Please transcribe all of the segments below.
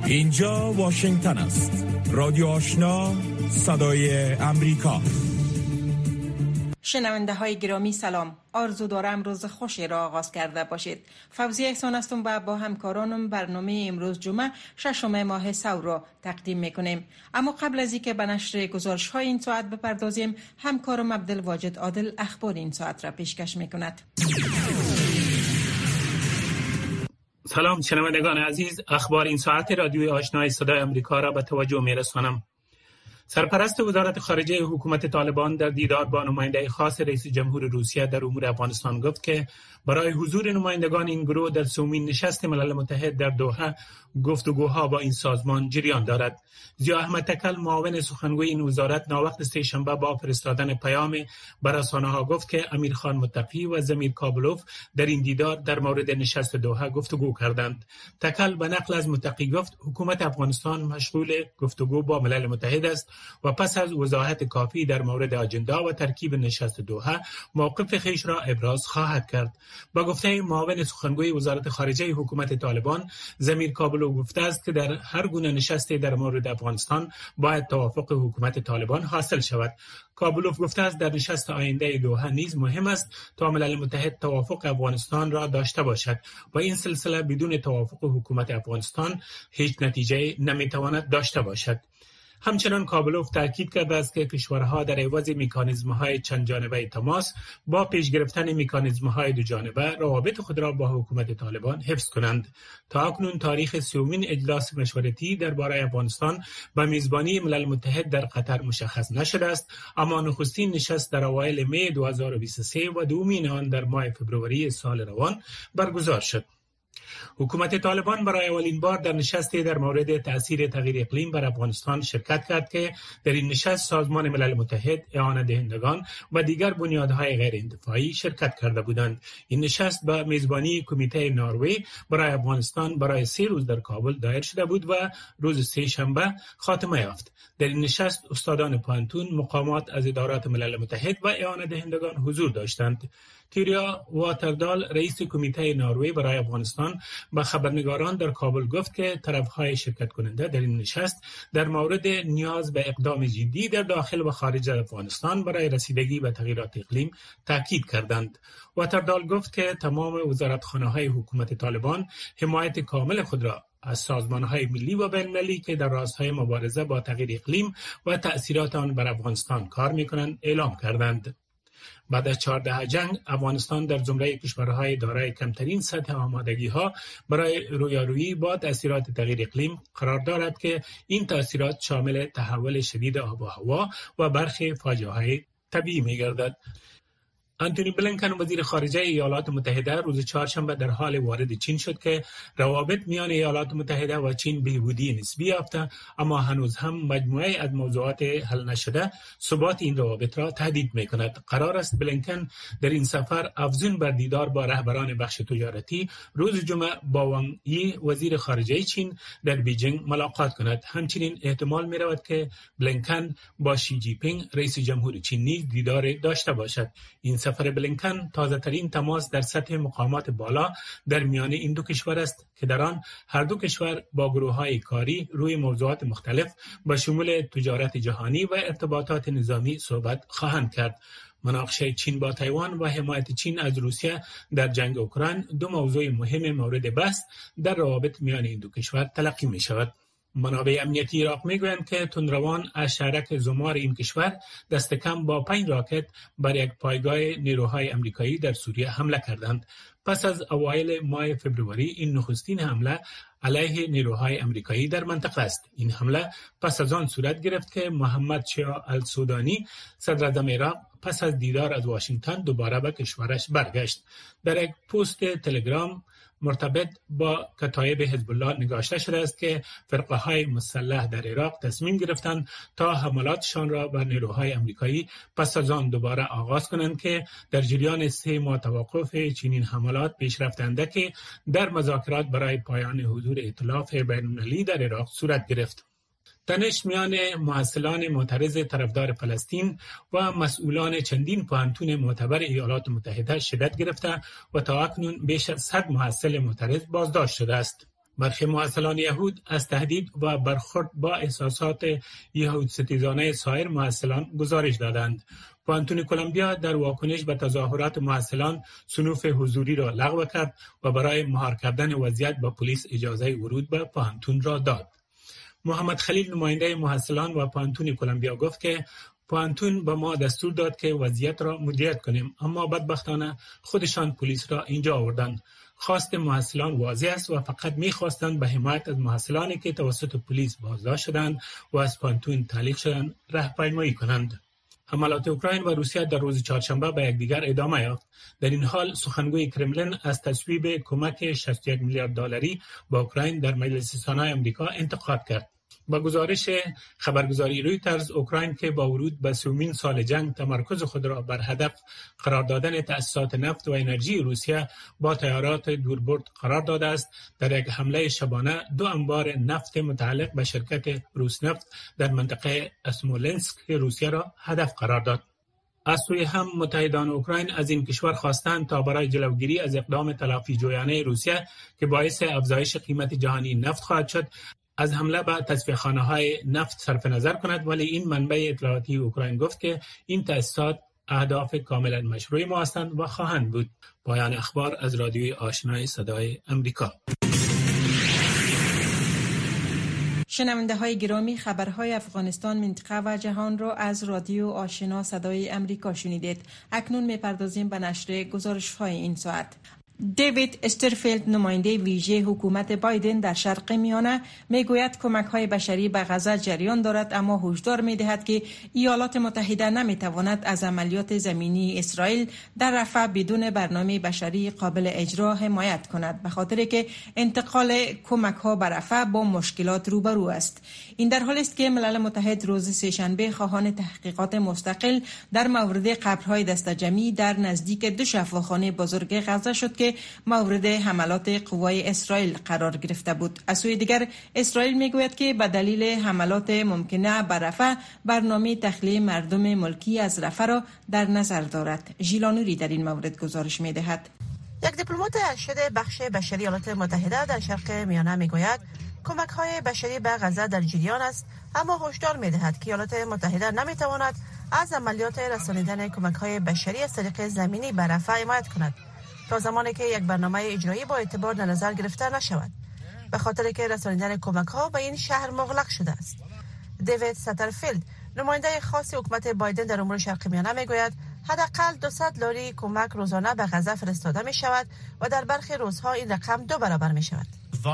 اینجا واشنگتن است. رادیو آشنا، صدای امریکا. شنونده های گرامی سلام. آرزو دارم روز خوشی را آغاز کرده باشید. فوزیه احسان هستم و با همکارانم برنامه امروز جمعه 6 ماه سور را تقدیم میکنیم. اما قبل از اینکه به نشر گزارش های این ساعت بپردازیم، همکارم عبدالواجد عادل اخبار این ساعت را پیشکش میکند. سلام شنوندگان عزیز، اخبار این ساعت رادیوی آشنای صدای امریکا را به توجه میرسانم. سرپرست وزارت خارجه حکومت طالبان در دیدار با نماینده خاص رئیس جمهور روسیه در امور افغانستان گفت که برای حضور نمایندگان این گروه در سومین نشست ملل متحد در دوحه گفتگوها با این سازمان جریان دارد. ضیا احمد تکل معاون سخنگوی این وزارت ناوقت سه‌شنبه با فرستادن پیام به رسانه‌ها گفت که امیرخان متقی و زمیر کابلوف در این دیدار در مورد نشست دوحه گفتگو کردند. تکل به نقل از متقی گفت حکومت افغانستان مشغول گفتگو با ملل متحد است و پس از وضاحت کافی در مورد اجندا و ترکیب نشست دوحه موقف خویش را ابراز خواهد کرد. با گفته معاون سخنگوی وزارت خارجه حکومت طالبان زمیر کابلوف گفته است که در هر گونه نشستی در مورد افغانستان باید توافق حکومت طالبان حاصل شود. کابلوف گفته است در نشست آینده دوحه نیز مهم است تا ملل متحد توافق افغانستان را داشته باشد و این سلسله بدون توافق حکومت افغانستان هیچ نتیجه نمیتواند داشته باشد. همچنان کابلوف تاکید کرده است که کشورها در عوض مکانیزم‌های چند جانبه تماس با پیش گرفتن مکانیزم‌های دو جانبه روابط خود را با حکومت طالبان حفظ کنند. تا اکنون تاریخ سومین اجلاس مشورتی درباره افغانستان به میزبانی ملل متحد در قطر مشخص نشده است، اما نخستین نشست در اوایل می 2023 و دومین آن در ماه فبروری سال روان برگزار شد. حکومت طالبان برای اولین بار در نشستی در مورد تأثیر تغییر اقلیم بر افغانستان شرکت کرد که در این نشست سازمان ملل متحد، اعانه دهندگان و دیگر بنیادهای غیر انتفاعی شرکت کرده بودند. این نشست به میزبانی کمیته نروژ برای افغانستان برای 3 روز در کابل دایر شده بود و روز سه‌شنبه خاتمه یافت. در این نشست استادان پانتون، مقامات از ادارات ملل متحد و اعانه دهندگان حضور داشتند. تیریا واتردال رئیس کمیته نروژ برای افغانستان به خبرنگاران در کابل گفت که طرف‌های شرکت کننده در این نشست در مورد نیاز به اقدام جدی در داخل و خارج افغانستان برای رسیدگی به تغییرات اقلیم تاکید کردند. واتردال گفت که تمام وزارتخانه‌های حکومت طالبان حمایت کامل خود را از سازمان‌های ملی و بین‌المللی که در راستای مبارزه با تغییر اقلیم و تأثیرات آن بر افغانستان کار می‌کنند اعلام کردند. بعد از 14 جنگ افغانستان در زمره کشورهای دارای کمترین سطح آمادگی‌ها برای رویارویی با تأثیرات تغییر اقلیم قرار دارد که این تأثیرات شامل تحول شدید آب و هوا و برخی فاجعه‌های طبیعی می‌گردد. آنتونی بلینکن وزیر خارجه ایالات متحده روز چهارشنبه در حال وارد چین شد که روابط میان ایالات متحده و چین بهبودی نسبی یافته، اما هنوز هم مجموعه از موضوعات حل نشده ثبات این روابط را تهدید می‌کند. قرار است بلینکن در این سفر افزون بر دیدار با رهبران بخش تجارتی روز جمعه با وانگ یی وزیر خارجه چین در بیجینگ ملاقات کند. همچنین احتمال می‌رود که بلینکن با شی جی پینگ رئیس جمهور چین نیز دیدار داشته باشد. این سفر بلینکن تازه‌ترین تماس در سطح مقامات بالا در میان این دو کشور است که در آن هر دو کشور با گروه‌های کاری روی موضوعات مختلف با شمول تجارت جهانی و ارتباطات نظامی صحبت خواهند کرد. مناقشه چین با تایوان و حمایت چین از روسیه در جنگ اوکراین دو موضوع مهم مورد بحث در روابط میان این دو کشور تلقی می‌شود. منابع امنیتی عراق میگویند که تندروان از شهرک زمار این کشور دست کم با 5 راکت بر یک پایگاه نیروهای امریکایی در سوریه حمله کردند. پس از اوایل ماه فبروری این نخستین حمله علیه نیروهای امریکایی در منطقه است. این حمله پس از آن صورت گرفت که محمد شیع السودانی صدر اعظم عراق پس از دیدار از واشنگتن دوباره به کشورش برگشت. در یک پست تلگرام مرتبط با کتایب حزب الله نگاشته شده است که فرقه‌های مسلح در عراق تصمیم گرفتند تا حملاتشان را بر نیروهای امریکایی پس از آن دوباره آغاز کنند که در جریان 3 ماه توقف چنین حملات پیشرفت اندکی در مذاکرات برای پایان حضور ائتلاف بین‌المللی در عراق صورت گرفت. تنش میان محصلان معترض طرفدار فلسطین و مسئولان چندین پوهنتون معتبر ایالات متحده شدت گرفته و تا اکنون بیش از 100 محصل معترض بازداشت شده است. برخی محصلان یهود از تهدید و برخورد با احساسات یهود ستیزانه سایر محصلان گزارش دادند. پانتون کلمبیا در واکنش به تظاهرات محصلان صنوف حضوری را لغو کرد و برای مهار کردن وضعیت به پلیس اجازه ورود به پانتون را داد. محمد خلیل نماینده محصلان و پانتون کلمبیا گفت که پانتون به ما دستور داد که وضعیت را مدیریت کنیم، اما بدبختانه خودشان پلیس را اینجا آوردند. خواست محصلان واضح است و فقط می‌خواستند به حمایت از محصلانی که توسط پلیس بازداشت شدند و از پانتون تعلیق شدند راهپیمایی کنند. حملات اوکراین و روسیه در روز چهارشنبه به یکدیگر ادامه یافت. در این حال سخنگوی کرملین از تصویب کمک 61 میلیارد دلاری به اوکراین در مجلس سنای آمریکا انتقاد کرد. با گزارش خبرگزاری رویترز، اوکراین که با ورود به سومین سال جنگ تمرکز خود را بر هدف قرار دادن تأسیسات نفت و انرژی روسیه با طیارات دوربرد قرار داده است، در یک حمله شبانه 2 انبار نفت متعلق به شرکت روسنفت در منطقه اسمولنسک روسیه را هدف قرار داد. از سوی هم متحدان اوکراین از این کشور خواستند تا برای جلوگیری از اقدام تلافی جویانه روسیه که باعث افزایش قیمت جهانی نفت خواهد شد، از حمله به تصفیه‌خانه‌های نفت صرف نظر کند، ولی این منبع اطلاعاتی اوکراین گفت که این تأسیسات اهداف کاملا مشروع ما هستند و خواهند بود. پایان اخبار از رادیوی آشنای صدای امریکا. شنونده های گرامی، خبرهای افغانستان، منطقه و جهان را از رادیو آشنا صدای امریکا شنیدید. اکنون می‌پردازیم به نشر گزارش‌های این ساعت. دیوید استرفیلد، نماینده ویژه حکومت بایدن در شرق میانه، میگوید کمک‌های بشری به غزه جریان دارد، اما هشدار می‌دهد که ایالات متحده نمی‌تواند از عملیات زمینی اسرائیل در رفح بدون برنامه بشری قابل اجرا حمایت کند، به خاطر که انتقال کمک‌ها به رفح با مشکلات روبرو است. این در حالی است که ملل متحد روز سه‌شنبه خواهان تحقیقات مستقل در مورد قبرهای دسته‌جمعی در نزدیک 2 شفاخانه بزرگ غزه شد که مورد حملات قوای اسرائیل قرار گرفته بود. از سوی دیگر اسرائیل میگوید که به دلیل حملات ممکنه بر رفح برنامه تخلیه مردم ملکی از رفح را در نظر دارد. ژیلانوری در این مورد گزارش میدهد. یک دیپلمات ارشد بخش بشری ایالات متحده در شرق میانه میگوید کمک‌های بشری به غزه در جریان است، اما هشدار میدهد که ایالات متحده نمیتواند از عملیات رسانیدن کمک‌های بشری از طریق زمینی به رفح حمایت کند تا زمانی که یک برنامه اجرایی با اعتبار در نظر گرفته نشود، به خاطر که رسانیدن کمک‌ها به این شهر مغلق شده است. دیوید سترفیلد، نماینده خاص حکومت بایدن در امور شرق میانه میگوید حداقل 200 لاری کمک روزانه به غزه فرستاده می شود و در برخی روزها این رقم 2 برابر می شود.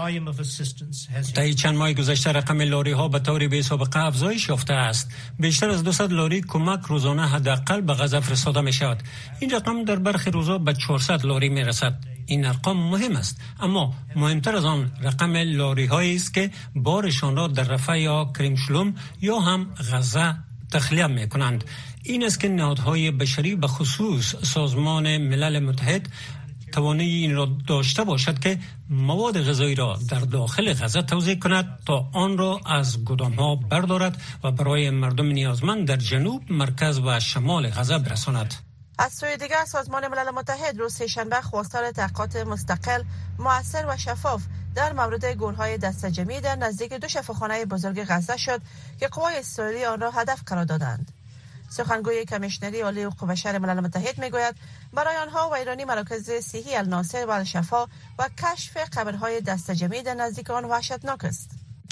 طی چند ماه گذشته رقم لاری ها به طور بی سابقه افزایش یافته است. بیشتر از 200 لاری کمک روزانه حداقل به غزه فرستاده می شود. این رقم در برخی روزها به 400 لاری می رسد. این ارقام مهم است، اما مهمتر از آن رقم لاری هایی است که بارشان را در رفح یا کریم شلوم یا هم غزه تخلیه می کنند. این است که نهادهای بشری به خصوص سازمان ملل متحد توانایی این را داشته باشد که مواد غذایی را در داخل غزه توزیع کند تا آن را از گدام‌ها بردارد و برای مردم نیازمند در جنوب، مرکز و شمال غزه برساند. از سوی دیگر سازمان ملل متحد روز سه‌شنبه خواستار تحقیقات مستقل، مؤثر و شفاف در مورد گورهای دسته‌جمعی در نزدیک 2 شفاخانه بزرگ غزه شد که قوای اسرائیلی آن را هدف قرار دادند. سخنگوی کمیشنری عالی حقوق بشر ملل متحد میگوید برای آنها ویرانی مراکز صحی الناصر و الشفا و کشف قبرهای دسته‌جمعی در نزدیک آن وحشتناک است.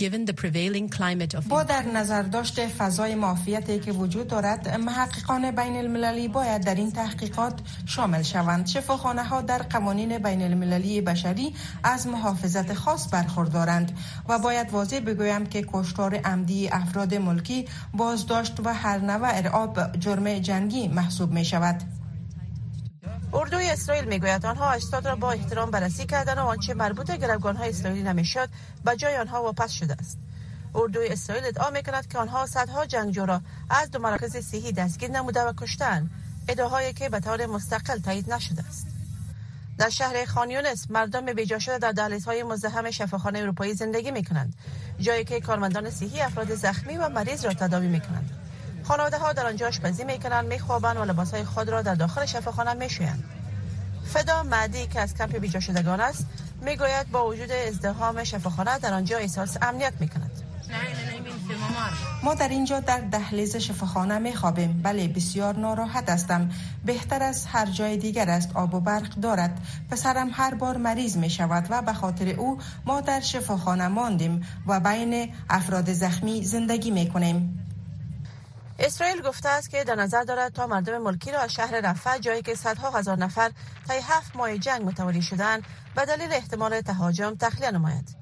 با در نظر داشت فضای معافیتی که وجود دارد، محققان بین المللی باید در این تحقیقات شامل شوند. شفاخانه ها در قوانین بین المللی بشری از محافظت خاص برخوردارند و باید واضح بگویم که کشتار عمدی افراد ملکی، بازداشت و هر نوع ارعاب جرم جنگی محسوب می شود. اردوی اسرائیل میگوید آنها اجساد را با احترام بررسی کردند و آنچه مربوط به گروگان‌های اسرائیلی نمیشد به جای آنها واپس شده است. اردوی اسرائیل ادعا میکند که آنها صدها جنگجو را از 2 مراکز صحی دستگیر نموده و کشتند، ادعاهایی که به طور مستقل تایید نشده است. در شهر خان یونس مردم بی‌جا شده در دهلیزهای مزدحم شفاخانه اروپایی زندگی میکنند، جایی که کارمندان صحی افراد زخمی و مریض را تداوی میکنند. خانواده ها در آنجا آشپزی میکنند، میخوابند و لباسهای خود را در داخل شفاخانه میشویند. فدا معدی که از کمپ بیجا شدگان است میگوید با وجود ازدحام شفاخانه در آنجا احساس امنیت میکند. ما در اینجا در دهلیز شفاخانه میخوابیم. بله بسیار ناراحت هستم. بهتر از هر جای دیگر است. آب و برق دارد. پسرم هر بار مریض می شود و به خاطر او ما در شفاخانه ماندیم و بین افراد زخمی زندگی می کنیم. اسرائیل گفته است که در نظر دارد تا مردم ملکی را از شهر رفح، جایی که صدها هزار نفر طی 7 ماه جنگ متواری شدند، به دلیل احتمال تهاجم تخلیه نماید.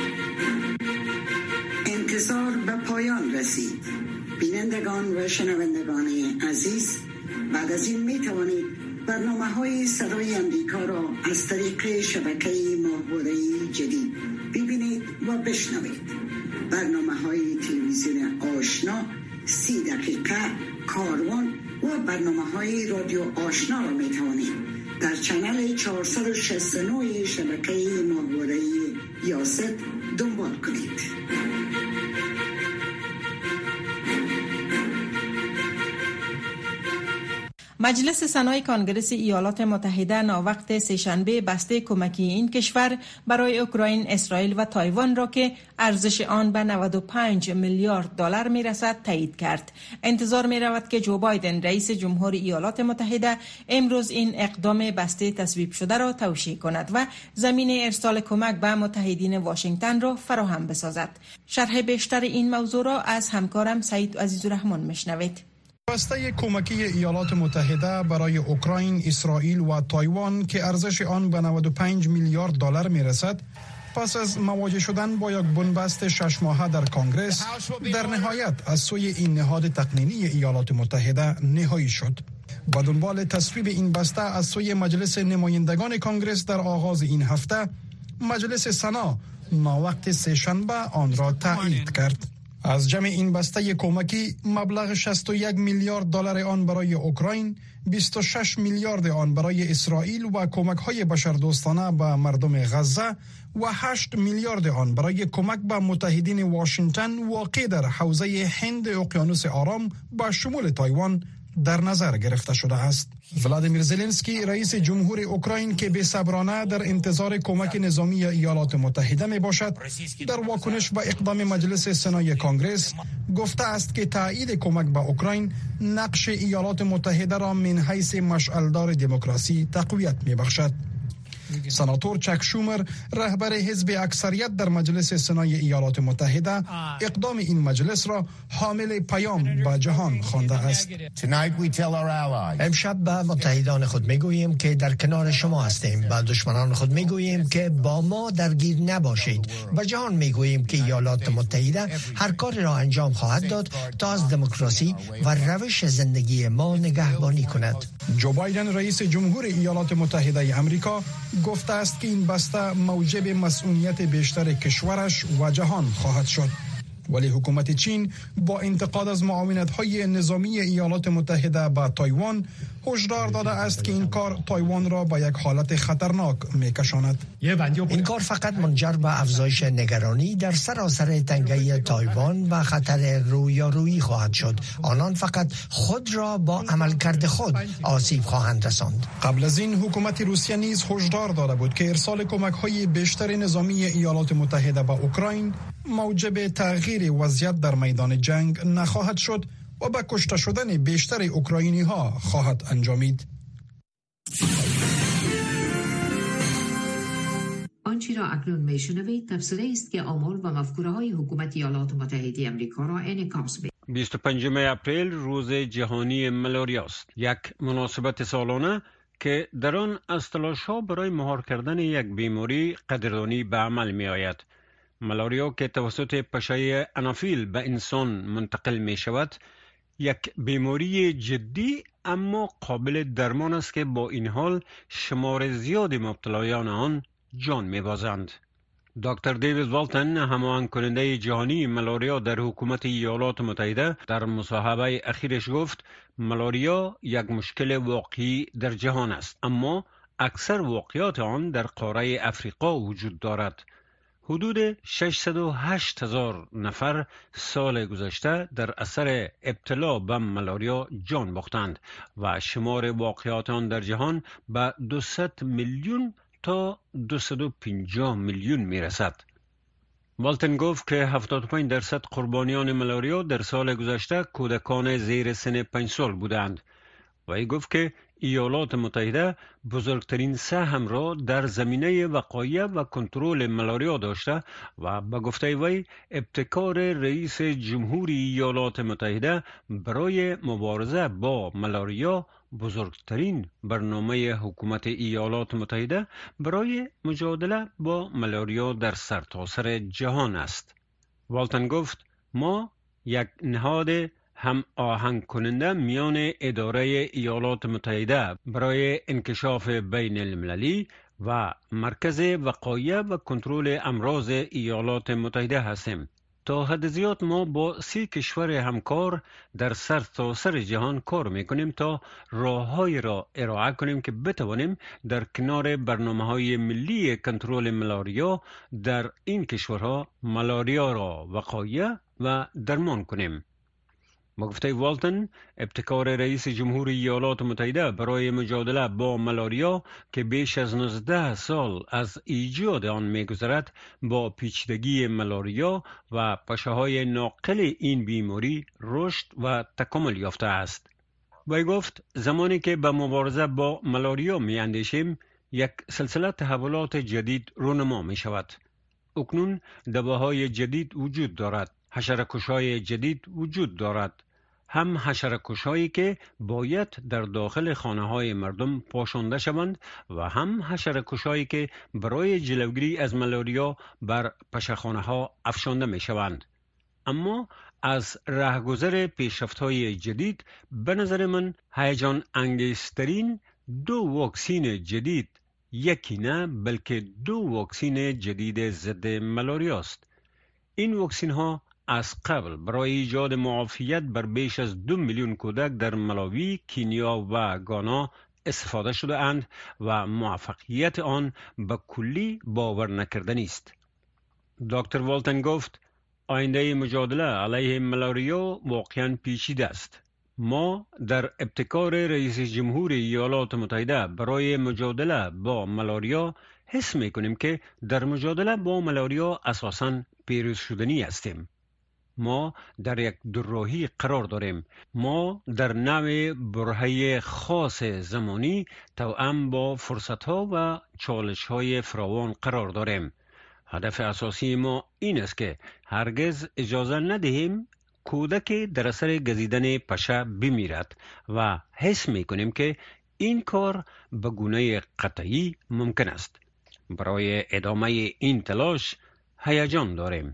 انتظار به پایان رسید. بینندگان و شنوندگان عزیز، بعد از این می توانید برنامه‌های صدای امریکا را از طریق شبکه ماهواره‌ای جدید ببینید و بشنوید. برنامه‌های تلویزیون آشنا، 30 دقیقه کاروان و برنامه‌های رادیو آشنا را می توانید در چنل 469 شبکه ماهواره‌ای یاست دنبال کنید. مجلس سنای کانگرس ایالات متحده ناوقت سه‌شنبه بسته کمکی این کشور برای اوکراین، اسرائیل و تایوان را که ارزش آن به 95 میلیارد دلار میرسد تایید کرد. انتظار می رود که جو بایدن رئیس جمهور ایالات متحده امروز این اقدام بسته تصویب شده را توشیح کند و زمینه ارسال کمک به متحدین واشنگتن را فراهم بسازد. شرح بیشتر این موضوع را از همکارم سعید عزیزالرحمن میشنوید. بسته کمکی ایالات متحده برای اوکراین، اسرائیل و تایوان که ارزش آن به 95 میلیارد دلار میرسد، پس از مواجه شدن با یک بنبست 6 ماهه در کنگره در نهایت از سوی این نهاد تقنینی ایالات متحده نهایی شد. با دنبال تصویب این بسته از سوی مجلس نمایندگان کنگره در آغاز این هفته، مجلس سنا ناوقت سه‌شنبه آن را تایید کرد. از جمع این بسته کمکی مبلغ 61 میلیارد دلار آن برای اوکراین، 26 میلیارد آن برای اسرائیل و کمک‌های بشردوستانه به مردم غزه و 8 میلیارد آن برای کمک به متحدین واشنگتن واقع در حوزه هند اقیانوس آرام به شمول تایوان در نظر گرفته شده است. ولادیمیر زلنسکی رئیس جمهور اوکراین که بی‌صبرانه در انتظار کمک نظامی ایالات متحده می باشد، در واکنش به اقدام مجلس سنای کنگرس گفته است که تایید کمک به اوکراین نقش ایالات متحده را من حیث مشعلدار دموکراسی تقویت می بخشد. سناتور چک شومر رهبر حزب اکثریت در مجلس سنای ایالات متحده اقدام این مجلس را حامل پیام به جهان خوانده است. امشب به متحدان خود میگوییم که در کنار شما هستیم. به دشمنان خود میگوییم که با ما درگیر نباشید. به جهان میگوییم که ایالات متحده هر کاری را انجام خواهد داد تا از دموکراسی و روش زندگی ما نگهبانی کند. جو بایدن رئیس جمهور ایالات متحده آمریکا گفته است که این بسته موجب مسئولیت بیشتر کشورش و جهان خواهد شد. ولی حکومت چین با انتقاد از معاونت‌های نظامی ایالات متحده به تایوان هشدار داده است که این کار تایوان را به یک حالت خطرناک می‌کشاند. این کار فقط منجر به افزایش نگرانی در سراسر تنگه تایوان و خطر رویارویی خواهد شد. آنان فقط خود را با عملکرد خود آسیب خواهند رساند. قبل از این حکومت روسیه نیز هشدار داده بود که ارسال کمک‌های بیشتر نظامی ایالات متحده به اوکراین موجب تغییر وضعیت در میدان جنگ نخواهد شد و به کشته شدن بیشتر اوکراینی ها خواهد انجامید. آنچه را اکنون میشنوید تفسیری است که آمال و مفکوره های حکومت ایالات متحده آمریکا را انعکاس می‌کند. 25 اپریل روز جهانی ملاریا است، یک مناسبت سالانه که در آن از تلاش‌ها برای مهار کردن یک بیماری قدردانی به عمل می‌آید. ملاریا که توسط پشه انافیل به انسان منتقل می شود، یک بیماری جدی اما قابل درمان است که با این حال شمار زیاد مبتلایان آن جان می بازند. دکتر دیوید والتن، هماهنگ کننده جهانی ملاریا در حکومت ایالات متحده، در مصاحبه اخیرش گفت ملاریا یک مشکل واقعی در جهان است، اما اکثر واقعات آن در قاره افریقا وجود دارد. حدود 608,000 نفر سال گذشته در اثر ابتلا به ملاریا جان باختند و شمار واقعات آن در جهان به 200 میلیون تا 250 میلیون می رسد. والتن گفت که 75% قربانیان ملاریا در سال گذشته کودکان زیر سن 5 سال بودند. و ای گفت که ایالات متحده بزرگترین سهم را در زمینه وقایع و کنترل ملاریا داشته و به گفته وی ابتکار رئیس جمهوری ایالات متحده برای مبارزه با ملاریا بزرگترین برنامه حکومت ایالات متحده برای مجادله با ملاریا در سرتاسر جهان است. والتن گفت ما یک نهاد هم آهنگ کننده میان اداره ایالات متحده برای انکشاف بین المللی و مرکز وقایع و کنترل امراض ایالات متحده هستیم. تا حد زیاد ما با 30 کشور همکار در سرتاسر جهان کار میکنیم تا راههایی را ارائه کنیم که بتوانیم در کنار برنامه‌های ملی کنترل ملاریا در این کشورها ملاریا را وقایع و درمان کنیم. با گفته والتن، ابتکار رئیس جمهوری ایالات متحده برای مجادله با ملاریا که بیش از 19 سال از ایجاد آن می‌گذرد با پیچیدگی ملاریا و پشه‌های ناقل این بیماری رشد و تکامل یافته است. وی گفت زمانی که به مبارزه با ملاریا می‌اندیشیم، یک سلسله تحولات جدید رونما می‌شود. اکنون دواهای جدید وجود دارد، حشره‌کش‌های جدید وجود دارد. هم حشره‌کش‌هایی که باید در داخل خانه‌های مردم پاشانده شوند و هم حشره‌کش‌هایی که برای جلوگیری از ملاریا بر پشه‌خانه‌ها افشانده می‌شوند. اما از راهگذر پیشرفت‌های جدید به نظر من هیجان انگیزترین 2 واکسین جدید، یکی نه بلکه 2 واکسین جدید ضد ملاریا است. این واکسین ها از قبل برای ایجاد معافیت بر بیش از 2 میلیون کودک در ملاوی، کینیا و گانا استفاده شده اند و موفقیت آن به کلی باور نکردنی است. دکتر والتن گفت آینده مجادله علیه ملاریا واقعا پیچیده است. ما در ابتکار رئیس جمهور ایالات متحده برای مجادله با ملاریا حس می‌کنیم که در مجادله با ملاریا اساساً پیروز شدنی هستیم. ما در یک دوراهی قرار داریم. ما در نوع برهه خاص زمانی توأم با فرصت‌ها و چالش‌های فراوان قرار داریم. هدف اساسی ما این است که هرگز اجازه ندهیم کودک در اثر گزیدن پشه بمیرد و حس می‌کنیم که این کار به گونه قطعی ممکن است. برای ادامه این تلاش هیجان داریم.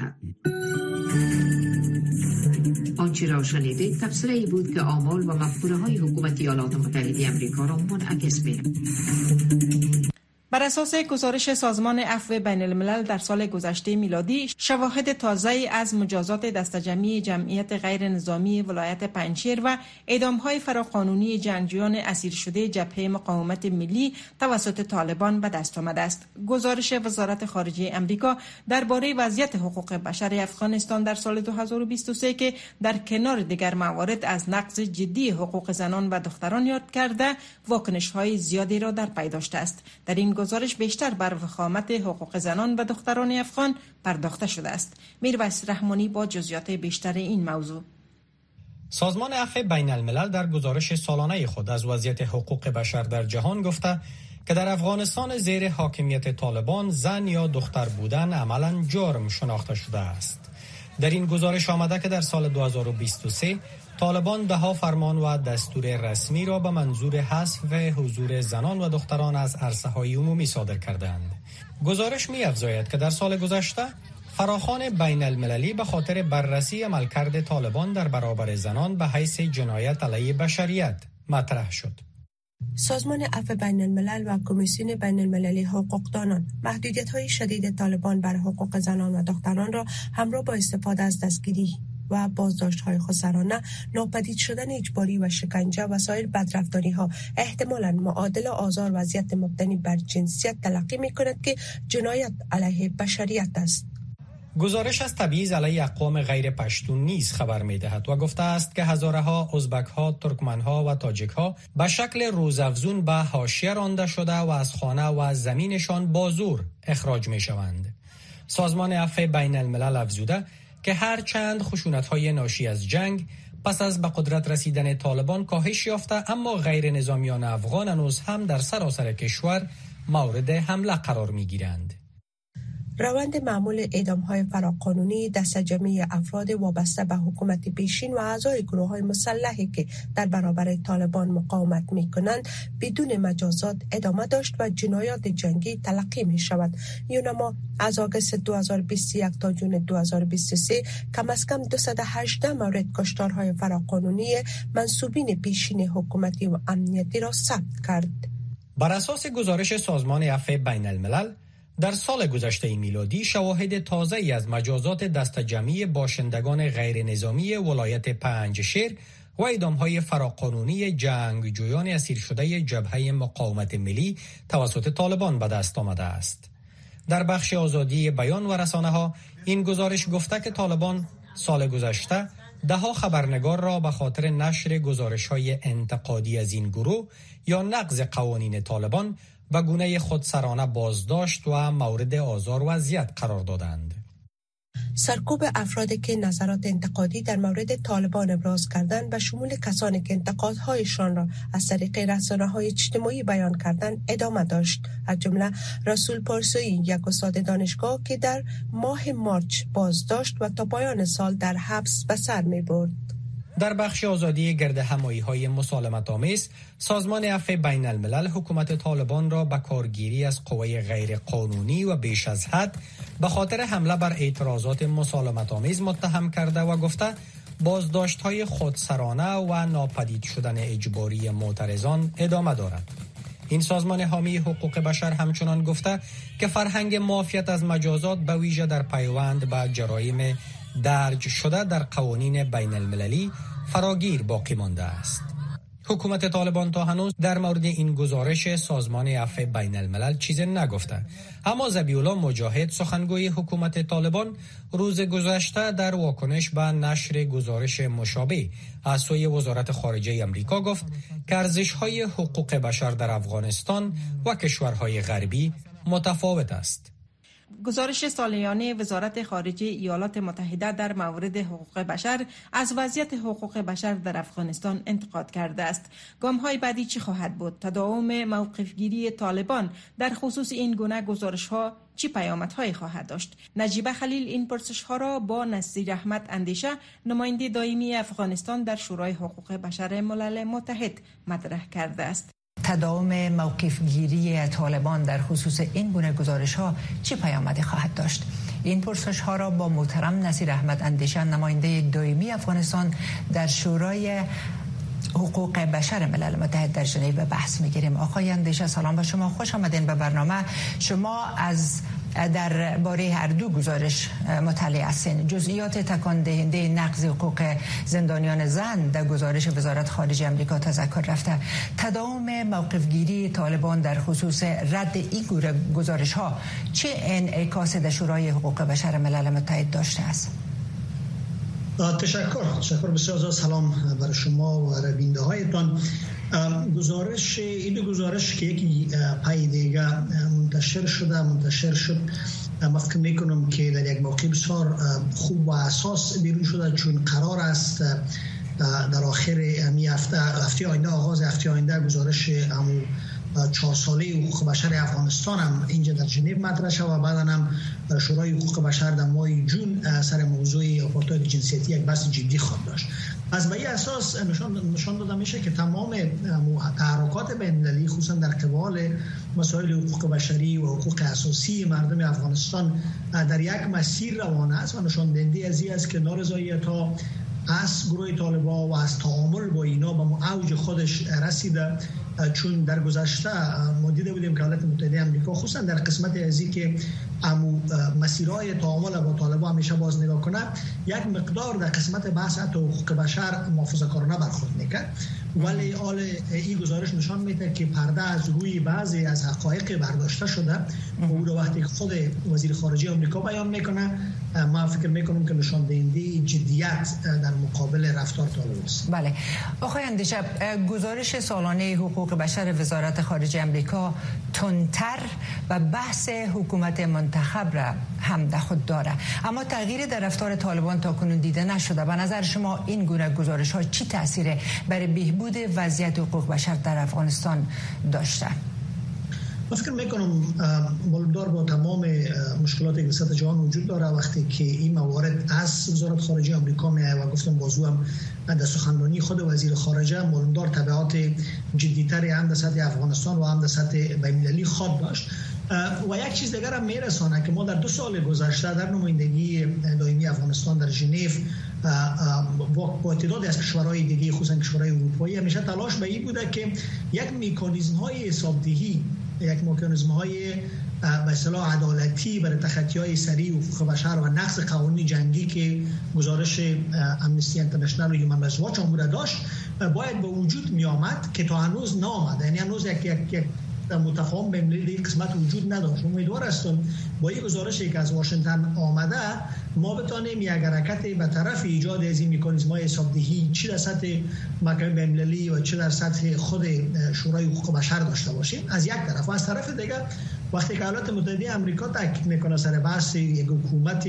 آنچه را شنیدید تبصره‌ای بود که آمال و مفکوره‌های حکومت ایالات متحده آمریکا را منعکس می‌کند. بر اساس گزارش سازمان عفو بین الملل در سال گذشته میلادی، شواهد تازه‌ای از مجازات دسته‌جمعی جمعیت غیر نظامی ولایت پنجشیر و اعدام‌های فراقانونی جنگجویان اسیر شده جبهه مقاومت ملی توسط طالبان به دست آمده است. گزارش وزارت خارجه آمریکا درباره وضعیت حقوق بشر افغانستان در سال 2023 که در کنار دیگر موارد از نقض جدی حقوق زنان و دختران یاد کرده، واکنش‌های زیادی را در پی داشته است. در این گزارش بیشتر بر وخامت حقوق زنان و دختران افغان پرداخته شده است. میرویس رحمانی با جزئیات بیشتر این موضوع. سازمان عفو بین الملل در گزارش سالانه خود از وضعیت حقوق بشر در جهان گفته که در افغانستان زیر حاکمیت طالبان زن یا دختر بودن عملاً جرم شناخته شده است. در این گزارش آمده که در سال 2023 طالبان ده‌ها فرمان و دستور رسمی را به منظور حذف حضور زنان و دختران از عرصه‌های عمومی صادر کردند. گزارش می‌افزاید که در سال گذشته فراخوان بین المللی به خاطر بررسی عملکرد طالبان در برابر زنان به حیث جنایت علیه بشریت مطرح شد. سازمان عفو بین الملل و کمیسیون بین المللی حقوقدانان محدودیت‌های شدید طالبان بر حقوق زنان و دختران را همراه با استفاده از دستگیری و بازداشت‌های خودسرانه، ناپدید شدن اجباری و شکنجه و سایر بدرفتاری‌ها احتمالاً معادل آزار و اذیت مبتنی بر جنسیت تلقی می‌کند که جنایت علیه بشریت است. گزارش از تبعیض علیه اقوام غیر پشتون نیز خبر می‌دهد و گفته است که هزارها ازبک‌ها، ترکمن‌ها و تاجک‌ها به شکل روزافزون به حاشیه رانده شده و از خانه و زمینشان با زور اخراج می‌شوند. سازمان عفو بین الملل افزوده که هر چند خشونت‌های ناشی از جنگ پس از به قدرت رسیدن طالبان کاهش یافته، اما غیر نظامیان افغان هنوز هم در سراسر کشور مورد حمله قرار می‌گیرند. روند معمول اعدام‌های فراقانونی دست جمعی افراد وابسته به حکومت پیشین و اعضای گروه‌های مسلحی که در برابر طالبان مقاومت می‌کنند بدون مجازات ادامه داشت و جنایات جنگی تلقی می‌شود. یونما از آگوست 2021 تا جون 2023 کم از کم 218 مورد کشتارهای فراقانونی منسوبین پیشین حکومتی و امنیتی را ثبت کرد. بر اساس گزارش سازمان عفو بین الملل، در سال گذشته میلادی شواهد تازه‌ای از مجازات دست جمعی باشندگان غیر نظامی ولایت پنجشیر و اعدام‌های فراقانونی جنگجویان اسیر شده جبهه مقاومت ملی توسط طالبان به دست آمده است. در بخش آزادی بیان و رسانه‌ها این گزارش گفته که طالبان سال گذشته ده‌ها خبرنگار را به خاطر نشر گزارش‌های انتقادی از این گروه یا نقض قوانین طالبان و گونه خودسرانه بازداشت و مورد آزار و اذیت قرار دادند. سرکوب افرادی که نظرات انتقادی در مورد طالبان ابراز کردند و شمول کسانی که انتقادهایشان را از طریق رسانه‌های اجتماعی بیان کردند ادامه داشت، از جمله رسول پارسایی، یک استاد دانشگاه که در ماه مارچ بازداشت و تا پایان سال در حبس به سر می‌برد. در بخش آزادی گرد همایی‌های مسالمت‌آمیز، سازمان عفو بین الملل حکومت طالبان را به کارگیری از قوای غیر قانونی و بیش از حد به خاطر حمله بر اعتراضات مسالمت‌آمیز متهم کرده و گفته بازداشت‌های خودسرانه و ناپدید شدن اجباری معترضان ادامه دارد. این سازمان حامی حقوق بشر همچنان گفته که فرهنگ معافیت از مجازات به ویژه در پیوند به جرایم درج شده در قوانین بین المللی فراگیر باقی مانده است. حکومت طالبان تا هنوز در مورد این گزارش سازمان عفو بین الملل چیزی نگفته، اما ذبیح‌الله مجاهد سخنگوی حکومت طالبان روز گذشته در واکنش به نشر گزارش مشابه از سوی وزارت خارجه آمریکا گفت که ارزش‌های حقوق بشر در افغانستان و کشورهای غربی متفاوت است. گزارش سالیانه وزارت خارجه ایالات متحده در مورد حقوق بشر از وضعیت حقوق بشر در افغانستان انتقاد کرده است. گام‌های بعدی چه خواهد بود؟ تداوم موقفگیری طالبان در خصوص این گونه گزارش‌ها چه پیامدهایی خواهد داشت؟ نجیبه خلیل این پرسش‌ها را با نصیر احمد اندیشه، نماینده دائمی افغانستان در شورای حقوق بشر ملل متحد مطرح کرده است. تداوم موقفگیری طالبان در خصوص این گونه گزارش‌ها چه پیامدی خواهد داشت؟ این پرسش ها را با محترم نصیر احمد اندیشه، نماینده دائمی افغانستان در شورای حقوق بشر ملل متحد در ژنو بحث می‌گیریم. آقای اندیشه سلام به شما، خوش آمدین به برنامه. شما از درباره هر دو گزارش مطلع هستین. جزئیات تکان دهنده نقض حقوق زندانیان زن در گزارش وزارت خارجه آمریکا تذکر رفته. تداوم موقفگیری طالبان در خصوص رد این گزارش ها چه انعکاس در شورای حقوق بشر ملل متحد داشته است؟ تشکر بسیار. سلام برای شما و بیننده هایتان. این گزارش که یکی پای دیگه منتشر شد، من فکر میکنم که در یک موقع بسیار خوب و اساس بیرون شده، چون قرار است در آخر هفته آینده، آغاز هفته آینده، گزارش 4 ساله حقوق بشر افغانستان هم اینجا در ژنو مطرح شد و بعدا هم شورای حقوق بشر در ماه جون سر موضوع آپارتاید جنسیتی یک بحث جدی خواهد داشت. از به این اساس نشان داده میشه که تمام تحرکات بین‌المللی خصوصا در قبال مسائل حقوق بشری و حقوق اساسی مردم افغانستان در یک مسیر روانه است و نشان دهنده از این است که نارضایت‌ها از گروه طالبان و از تعامل با اینا به اوج خودش رسیده چون در گذشته ما دیده بودیم که ایالات متحده آمریکا خصوصا در قسمت ازی که مسیرهای تعامل با طالبان همیشه باز نگاه کنه، یک مقدار در قسمت بحث حقوق بشر محافظه‌کارانه برخورد میکرد، ولی حال این گزارش نشان میده که پرده از روی بعضی از حقایق برداشته شده. او رو وقتی خود وزیر خارجه آمریکا بیان میکنه، ما فکر میکنم که نشان دهنده جدیت در مقابل رفتار طالبان است. بله آقای اندیشه، گزارش سالانه حقوق بشر وزارت خارجه آمریکا تندتر و بحث حکومت منتخب را هم در خود داره، اما تغییری در رفتار طالبان تا کنون دیده نشده. به نظر شما این گونه گزارش ها چی تاثیر برای بهبود وضعیت حقوق بشر در افغانستان داشته؟ من فکر میکنم مولدار با تمام مشکلاتی که سطح جهان وجود داره، وقتی که این موارد از وزارت خارجه آمریکا میاد و گفتم بازو هم در سخنرانی خود وزیر خارجه مولدار تبعات جدیتری هم در سطح افغانستان و هم در سطح بین‌المللی خواهد داشت. و یک چیز دیگر هم میرسانه که ما در 2 سال گذشته در نمایندگی دائمی افغانستان در ژنو با تعدادی از کشورهای دیگه خصوصا کشورهای اروپایی همیشه تلاش به این بوده که یک مکانیزم های حسابدهی، یک مکانیزم های به اصطلاح عدالتی برای تخطی‌های سریع حقوق بشر و نقض قوانین جنگی که گزارش امنستی اینترنشنال و هیومن رایتس واچ هم داشت باید به وجود می آمد که تا هنوز نامد. یعنی هنوز یک متفاهم به ملی قسمت وجود نداشت. امیدوار هستم با این گزارشی که از واشنگتن آمده ما بتانیم یک حرکت به طرف ایجاد از این مکانیزم‌های حسابدهی چه در سطح محکمه بین‌المللی و چه در سطح خود شورای حقوق بشر داشته باشیم از یک طرف، و از طرف دیگر وقتی که ایالات متحده آمریکا تاکید میکنه سر بحث یک حکومت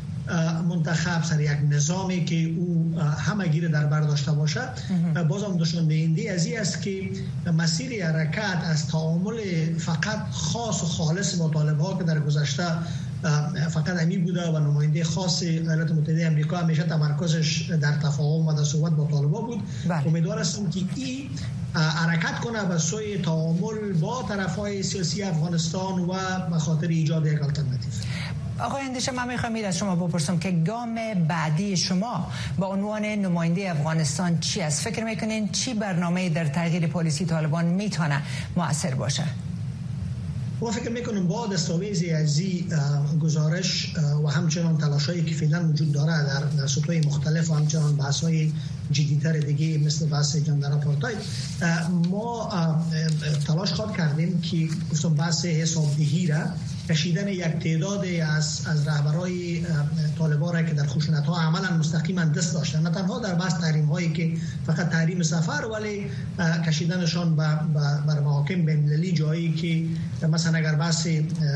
منتخب، سر یک نظامی که او همگیر در بر داشته باشد، بازم نشان دهنده از این است که مسیر حرکت از تعامل فقط خاص و خالص با طالبان که در گذشته فقط امی بوده و نماینده خاص ایالات متحده آمریکا همیشه تمرکزش در تفاهم و در صحبت با طالبان بود. امیدوار هستم که این حرکت کنه به سوی تعامل با طرفهای سیاسی افغانستان و به خاطر ایجاد یک آلترناتیو. آقای اندیشه، من میخوام از شما بپرسم که گام بعدی شما با عنوان نماینده افغانستان چی است؟ فکر میکنین چی برنامه در تغییر پالیسی طالبان میتونه مؤثر باشه؟ ما فکر میکنم با دستاویزی از این گزارش و همچنان تلاشایی که فعلا وجود داره در سطوح مختلف و همچنان بحث‌های جدی‌تر دیگه مثل بحث جندر آپارتاید، ما تلاش خواهد کردیم که گفتم بحث حسابدهی را کشیدن یک تعدادی از رهبرای طالبان را که در خشونت‌ها عملاً مستقیما دست داشتن، نه تنها در بحث تحریم‌هایی که فقط تحریم سفر، ولی کشیدنشان بر محاکم بین‌المللی، جایی که مثلا اگر بحث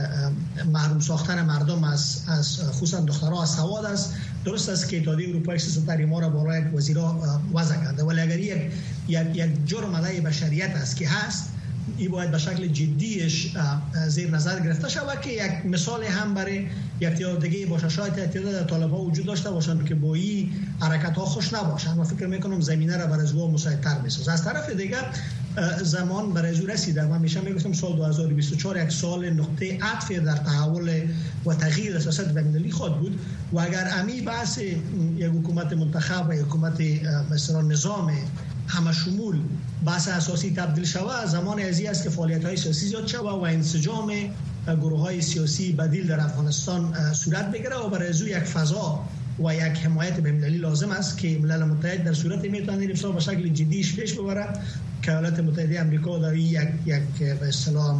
محروم ساختن مردم از خصوصا دخترها از سواد است، درست است که اتحادیه اروپا سیاست تحریم‌ها را برای وزیرا وضع کرده، ولی اگر یک جرم علیه بشریت است که هست، این باید به شکل جدیش زیر نظر گرفته شود که یک مثال هم برای یک تعداد دیگه باشه. شاید تعداد طالب‌ها وجود داشته باشند که با این حرکت‌ها خوش نباشند و فکر می‌کنم زمینه را برای زور مساعدتر می‌سازه. از طرف دیگر زمان برای زور رسیده. من همیشه میگفتم سال 2024 یک سال نقطه عطف در تحول و تغییر سیاست بین‌المللی خواهد بود و اگر امی بحث یک حکومت منتخب و یک حکومت مثلا نظام همه شمول بحث اساسی تبدیل شود، زمان ازی است که فعالیت‌های سیاسی زیاد شود و انسجام گروه‌های سیاسی بدیل در افغانستان صورت بگیره و برای از یک فضا و یک حمایت بین‌المللی لازم است که ملل متحد در صورت میتونه این به شکل جدیش پیش ببره که ایالات متحده آمریکا در یک به اصطلاح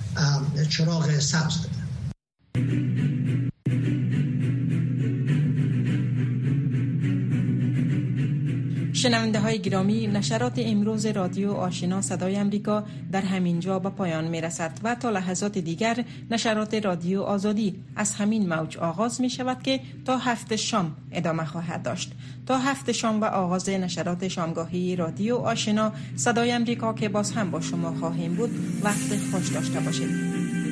چراغ سبز بده. شنونده های گرامی، نشرات امروز رادیو آشنا صدای امریکا در همین جا به پایان می رسد و تا لحظات دیگر نشرات رادیو آزادی از همین موج آغاز می شود که تا 7 شام ادامه خواهد داشت. تا 7 شام و آغاز نشرات شامگاهی رادیو آشنا صدای امریکا که باز هم با شما خواهیم بود، وقت خوش داشته باشید.